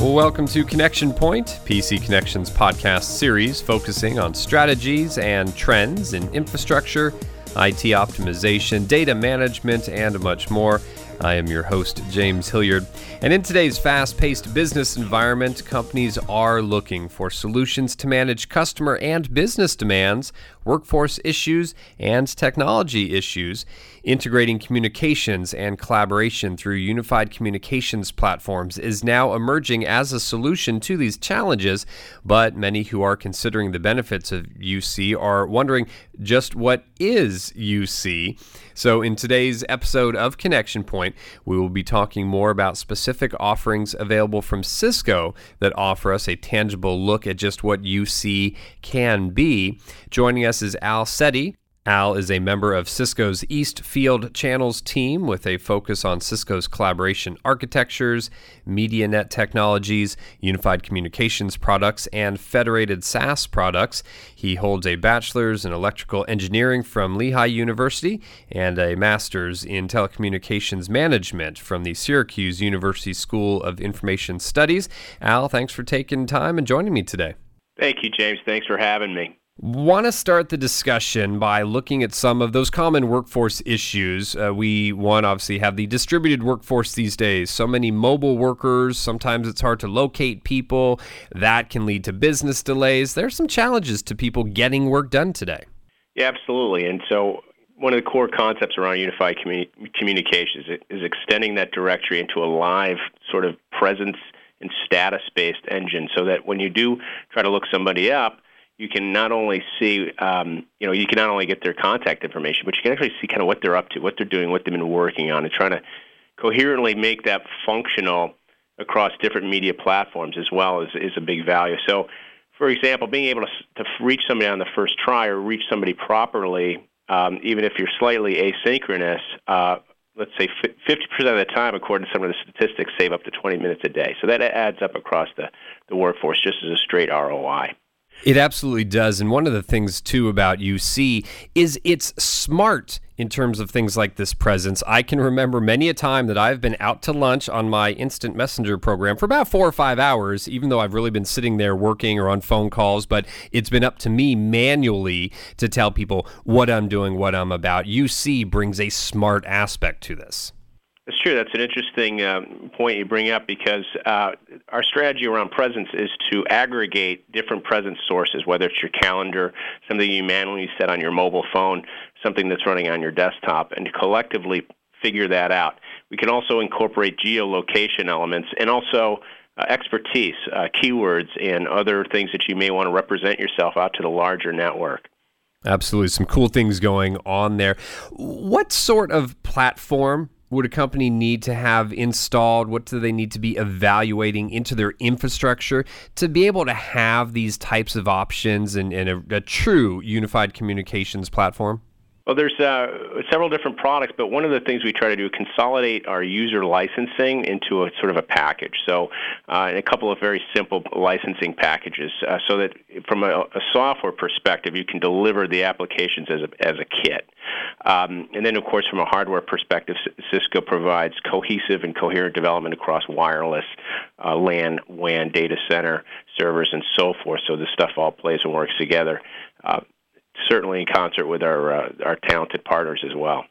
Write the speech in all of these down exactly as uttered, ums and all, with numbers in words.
Welcome to Connection Point, P C Connections podcast series focusing on strategies and trends in infrastructure, I T optimization, data management, and much more. I am your host, James Hilliard. And in today's fast-paced business environment, companies are looking for solutions to manage customer and business demands, workforce issues, and technology issues. Integrating communications and collaboration through unified communications platforms is now emerging as a solution to these challenges, but many who are considering the benefits of U C are wondering just what is U C. So in today's episode of Connection Point, we will be talking more about specific offerings available from Cisco that offer us a tangible look at just what U C can be. Joining us is Al Setti. Al is a member of Cisco's East Field Channels team with a focus on Cisco's collaboration architectures, MediaNet technologies, unified communications products, and federated SaaS products. He holds a bachelor's in electrical engineering from Lehigh University and a master's in telecommunications management from the Syracuse University School of Information Studies. Al, thanks for taking time and joining me today. Thank you, James. Thanks for having me. Want to start the discussion by looking at some of those common workforce issues. Uh, we, one, obviously have the distributed workforce these days. So many mobile workers, sometimes it's hard to locate people. That can lead to business delays. There are some challenges to people getting work done today. Yeah, absolutely. And so one of the core concepts around unified communi- communications is extending that directory into a live sort of presence and status-based engine so that when you do try to look somebody up, you can not only see, um, you know, you can not only get their contact information, but you can actually see kind of what they're up to, what they're doing, what they've been working on, and trying to coherently make that functional across different media platforms as well is, is a big value. So, for example, being able to, to reach somebody on the first try or reach somebody properly, um, even if you're slightly asynchronous, uh, let's say fifty percent of the time, according to some of the statistics, save up to twenty minutes a day. So that adds up across the, the workforce just as a straight R O I. It absolutely does. And one of the things, too, about U C is it's smart in terms of things like this presence. I can remember many a time that I've been out to lunch on my instant messenger program for about four or five hours, even though I've really been sitting there working or on phone calls, but it's been up to me manually to tell people what I'm doing, what I'm about. U C brings a smart aspect to this. That's true. That's an interesting um, point you bring up because uh, our strategy around presence is to aggregate different presence sources, whether it's your calendar, something you manually set on your mobile phone, something that's running on your desktop, and to collectively figure that out. We can also incorporate geolocation elements and also uh, expertise, uh, keywords, and other things that you may want to represent yourself out to the larger network. Absolutely. Some cool things going on there. What sort of platform would a company need to have installed? What do they need to be evaluating into their infrastructure to be able to have these types of options and, and a, a true unified communications platform? Well, there's uh, several different products, but one of the things we try to do is consolidate our user licensing into a sort of a package. So uh, a couple of very simple licensing packages uh, so that from a, a software perspective, you can deliver the applications as a, as a kit. Um, and then, of course, from a hardware perspective, Cisco provides cohesive and coherent development across wireless, uh, LAN, W A N, data center, servers, and so forth, so this stuff all plays and works together. Uh, certainly in concert with our uh, our talented partners as well.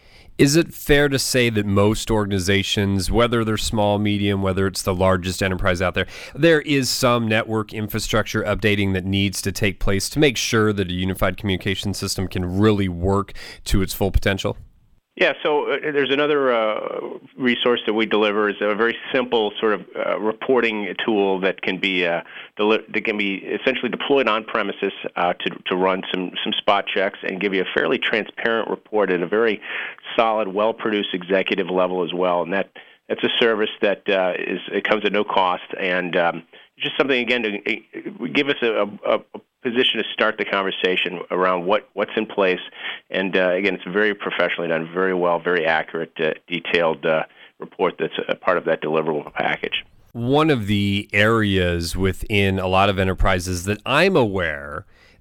Is it fair to say that most organizations, whether they're small, medium, whether it's the largest enterprise out there, there is some network infrastructure updating that needs to take place to make sure that a unified communication system can really work to its full potential? Yeah, so uh, there's another uh, resource that we deliver is a very simple sort of uh, reporting tool that can be uh, deli- that can be essentially deployed on premises uh, to to run some some spot checks and give you a fairly transparent report at a very solid, well-produced executive level as well. And that that's a service that uh, is it comes at no cost and um, just something again to uh, give us a, a, a position to start the conversation around what, what's in place. And uh, again, it's very professionally done, very well, very accurate, uh, detailed uh, report that's a part of that deliverable package. One of the areas within a lot of enterprises that I'm aware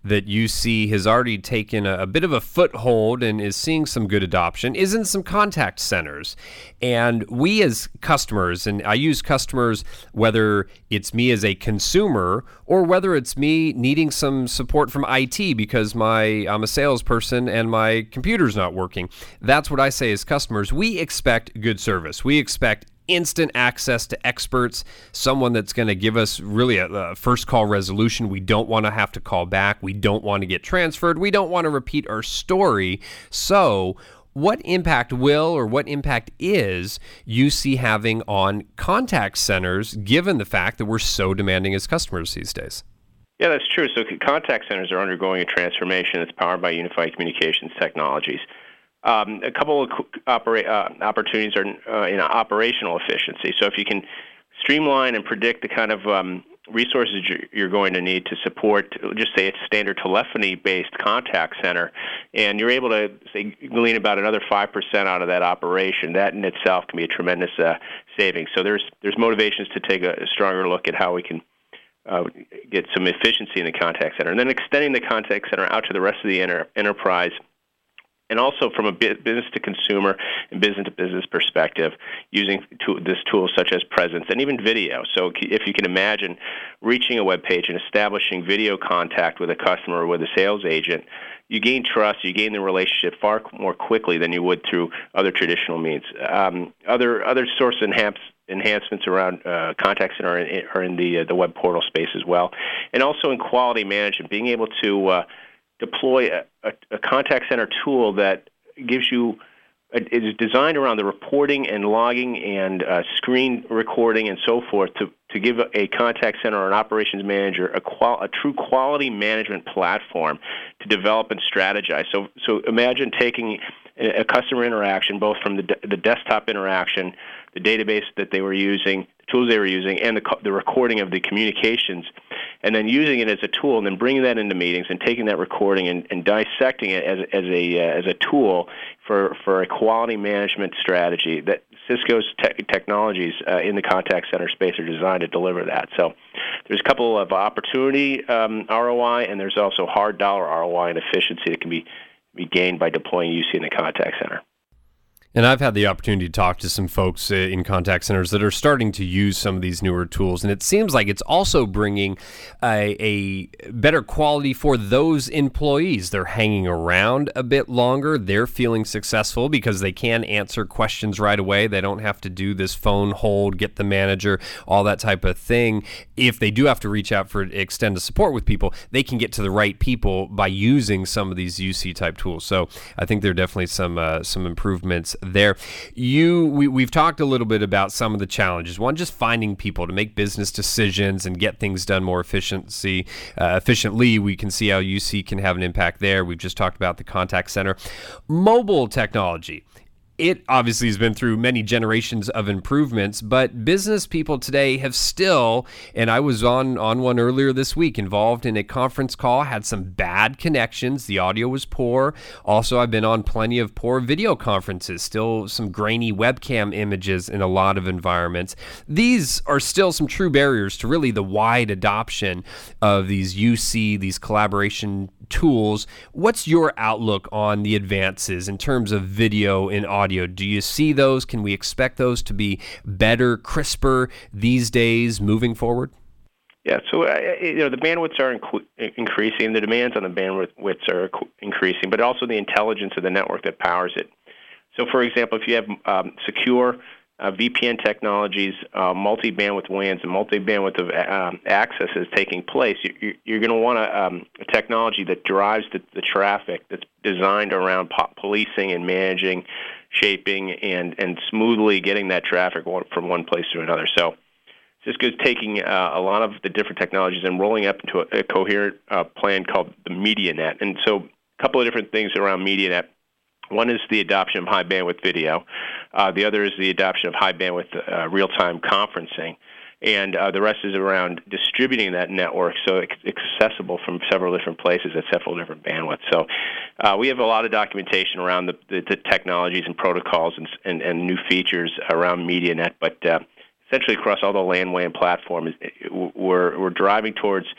that U C has already taken a, a bit of a foothold and is seeing some good adoption is in some contact centers. And we as customers, and I use customers whether it's me as a consumer or whether it's me needing some support from I T because my I'm a salesperson and my computer's not working. That's what I say as customers. We expect good service. We expect instant access to experts, someone that's going to give us really a, a first call resolution. We don't want to have to call back. We don't want to get transferred. We don't want to repeat our story. So what impact will or what impact is U C having on contact centers, given the fact that we're so demanding as customers these days? Yeah, that's true. So contact centers are undergoing a transformation that's powered by unified communications technologies. Um, a couple of opera- uh, opportunities are uh, in operational efficiency. So if you can streamline and predict the kind of um, resources you're going to need to support, just say it's standard telephony-based contact center, and you're able to say glean about another five percent out of that operation, that in itself can be a tremendous uh, savings. So there's there's motivations to take a, a stronger look at how we can uh, get some efficiency in the contact center, and then extending the contact center out to the rest of the enter- enterprise. And also from a business to consumer and business to business perspective, using this tool such as presence and even video. So if you can imagine reaching a web page and establishing video contact with a customer or with a sales agent, you gain trust, you gain the relationship far more quickly than you would through other traditional means. Um, other other source enhance, enhancements around uh, contact center are in, are in the uh, the web portal space as well, and also in quality management, being able to uh, deploy a, a, a contact center tool that gives you, it is designed around the reporting and logging and uh, screen recording and so forth to, to give a, a contact center or an operations manager a, qual, a true quality management platform to develop and strategize. So, so imagine taking a, a customer interaction, both from the, de- the desktop interaction, the database that they were using, the tools they were using, and the, the recording of the communications, and then using it as a tool, and then bringing that into meetings and taking that recording and, and dissecting it as, as a uh, as a tool for, for a quality management strategy. That Cisco's te- technologies uh, in the contact center space are designed to deliver that. So there's a couple of opportunity um, R O I, and there's also hard dollar R O I and efficiency that can be, be gained by deploying U C in the contact center. And I've had the opportunity to talk to some folks in contact centers that are starting to use some of these newer tools, and it seems like it's also bringing a, a better quality for those employees. They're hanging around a bit longer. They're feeling successful because they can answer questions right away. They don't have to do this phone hold, get the manager, all that type of thing. If they do have to reach out for extended support with people, they can get to the right people by using some of these U C type tools. So I think there are definitely some uh, some improvements there. You, we, we've talked a little bit about some of the challenges. One, just finding people to make business decisions and get things done more efficiency, uh, efficiently. We can see how U C can have an impact there. We've just talked about the contact center. Mobile technology. It obviously has been through many generations of improvements, but business people today have still, and I was on, on one earlier this week, involved in a conference call, had some bad connections. The audio was poor. Also, I've been on plenty of poor video conferences, still some grainy webcam images in a lot of environments. These are still some true barriers to really the wide adoption of these U C, these collaboration tools. What's your outlook on the advances in terms of video and audio? Do you see those? Can we expect those to be better, crisper these days moving forward? Yeah, so uh, you know the bandwidths are inc- increasing, the demands on the bandwidths are increasing, but also the intelligence of the network that powers it. So, for example, if you have um, secure uh, V P N technologies, uh, multi-bandwidth W A Ns, and multi-bandwidth of um, access is taking place, you, you're going to want a, um, a technology that drives the, the traffic that's designed around po- policing and managing, shaping, and, and smoothly getting that traffic from one place to another. So Cisco's taking uh, a lot of the different technologies and rolling up into a, a coherent uh, plan called the MediaNet. And so a couple of different things around MediaNet. One is the adoption of high bandwidth video. Uh, the other is the adoption of high bandwidth uh, real-time conferencing. And uh, the rest is around distributing that network so it's accessible from several different places at several different bandwidths. So uh, we have a lot of documentation around the, the, the technologies and protocols and, and, and new features around MediaNet, but uh, essentially across all the LAN W A N platforms, we're, we're driving towards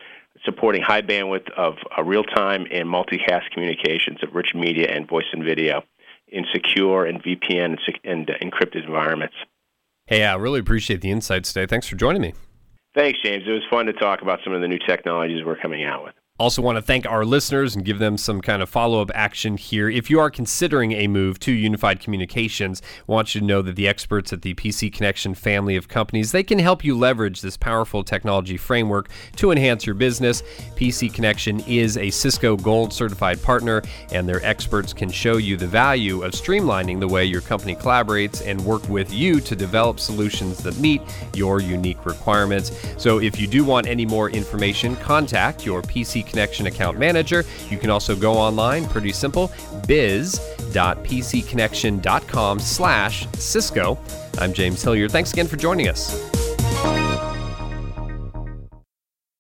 supporting high bandwidth of uh, real-time and multicast communications of rich media and voice and video in secure and V P N and, sec- and uh, encrypted environments. Hey, I really appreciate the insights today. Thanks for joining me. Thanks, James. It was fun to talk about some of the new technologies we're coming out with. Also want to thank our listeners and give them some kind of follow-up action here. If you are considering a move to Unified Communications, I want you to know that the experts at the P C Connection family of companies, they can help you leverage this powerful technology framework to enhance your business. P C Connection is a Cisco Gold certified partner, and their experts can show you the value of streamlining the way your company collaborates and work with you to develop solutions that meet your unique requirements. So if you do want any more information, contact your P C Connection account manager. You can also go online, pretty simple, biz.pcconnection.com slash Cisco. I'm James Hilliard. Thanks again for joining us.